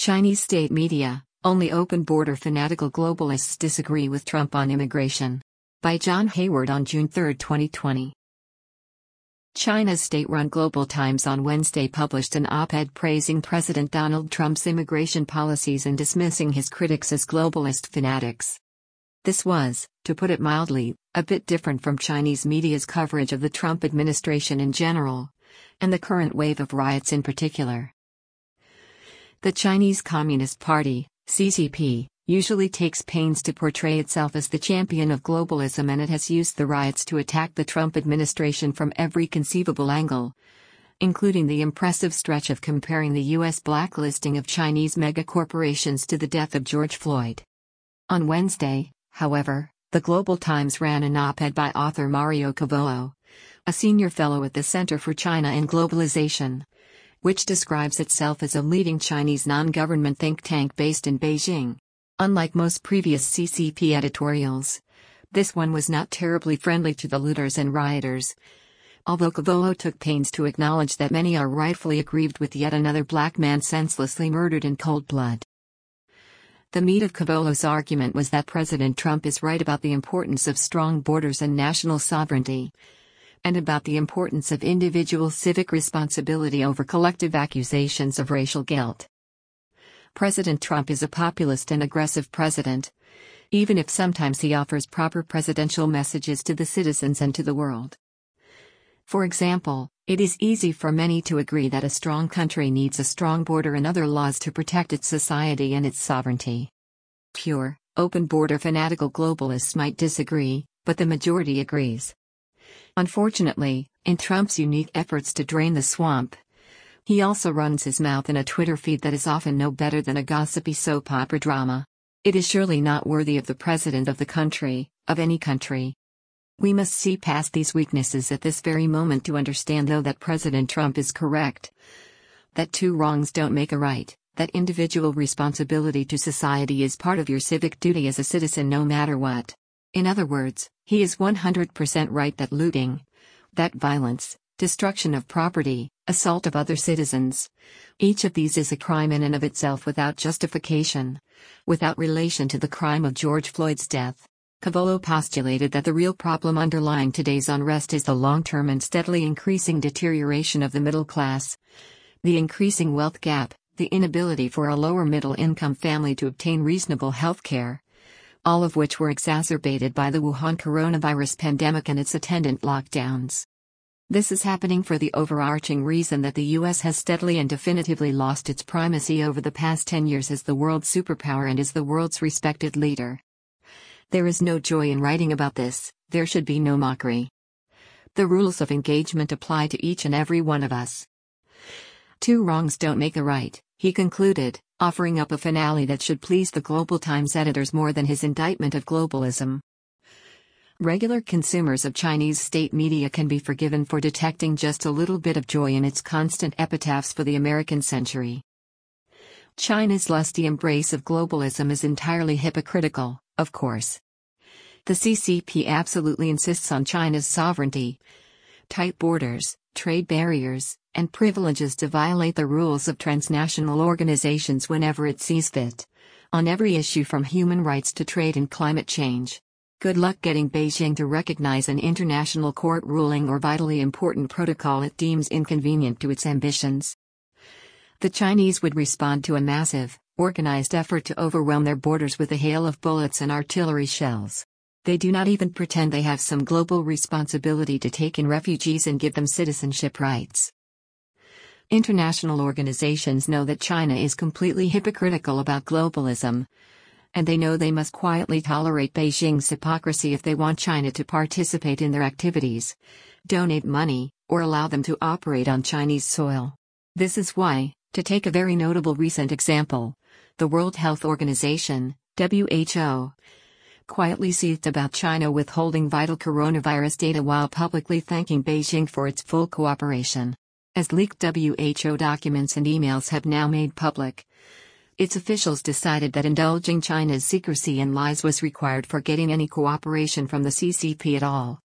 Chinese state media, only open-border fanatical globalists disagree with Trump on immigration. By John Hayward on June 3, 2020. China's state-run Global Times on Wednesday published an op-ed praising President Donald Trump's immigration policies and dismissing his critics as globalist fanatics. This was, to put it mildly, a bit different from Chinese media's coverage of the Trump administration in general, and the current wave of riots in particular. The Chinese Communist Party, CCP, usually takes pains to portray itself as the champion of globalism, and it has used the riots to attack the Trump administration from every conceivable angle, including the impressive stretch of comparing the U.S. blacklisting of Chinese megacorporations to the death of George Floyd. On Wednesday, however, the Global Times ran an op-ed by author Mario Cavolo, a senior fellow at the Center for China and Globalization, which describes itself as a leading Chinese non-government think tank based in Beijing. Unlike most previous CCP editorials, this one was not terribly friendly to the looters and rioters, although Cavolo took pains to acknowledge that many are rightfully aggrieved with yet another black man senselessly murdered in cold blood. The meat of Cavolo's argument was that President Trump is right about the importance of strong borders and national sovereignty, and about the importance of individual civic responsibility over collective accusations of racial guilt. President Trump is a populist and aggressive president, even if sometimes he offers proper presidential messages to the citizens and to the world. For example, it is easy for many to agree that a strong country needs a strong border and other laws to protect its society and its sovereignty. Pure, open-border fanatical globalists might disagree, but the majority agrees. Unfortunately, in Trump's unique efforts to drain the swamp, he also runs his mouth in a Twitter feed that is often no better than a gossipy soap opera drama. It is surely not worthy of the president of the country, of any country. We must see past these weaknesses at this very moment to understand, though, that President Trump is correct, that two wrongs don't make a right, that individual responsibility to society is part of your civic duty as a citizen no matter what. In other words, he is 100% right that looting, that violence, destruction of property, assault of other citizens, each of these is a crime in and of itself without justification, without relation to the crime of George Floyd's death. Cavolo postulated that the real problem underlying today's unrest is the long-term and steadily increasing deterioration of the middle class, the increasing wealth gap, the inability for a lower middle-income family to obtain reasonable health care, all of which were exacerbated by the Wuhan coronavirus pandemic and its attendant lockdowns. This is happening for the overarching reason that the U.S. has steadily and definitively lost its primacy over the past 10 years as the world superpower and as the world's respected leader. There is no joy in writing about this, there should be no mockery. The rules of engagement apply to each and every one of us. Two wrongs don't make a right, he concluded, offering up a finale that should please the Global Times editors more than his indictment of globalism. Regular consumers of Chinese state media can be forgiven for detecting just a little bit of joy in its constant epitaphs for the American century. China's lusty embrace of globalism is entirely hypocritical, of course. The CCP absolutely insists on China's sovereignty, tight borders, trade barriers, and privileges to violate the rules of transnational organizations whenever it sees fit, on every issue from human rights to trade and climate change. Good luck getting Beijing to recognize an international court ruling or vitally important protocol it deems inconvenient to its ambitions. The Chinese would respond to a massive, organized effort to overwhelm their borders with a hail of bullets and artillery shells. They do not even pretend they have some global responsibility to take in refugees and give them citizenship rights. International organizations know that China is completely hypocritical about globalism, and they know they must quietly tolerate Beijing's hypocrisy if they want China to participate in their activities, donate money, or allow them to operate on Chinese soil. This is why, to take a very notable recent example, the World Health Organization, WHO, quietly seethed about China withholding vital coronavirus data while publicly thanking Beijing for its full cooperation. As leaked WHO documents and emails have now made public, its officials decided that indulging China's secrecy and lies was required for getting any cooperation from the CCP at all.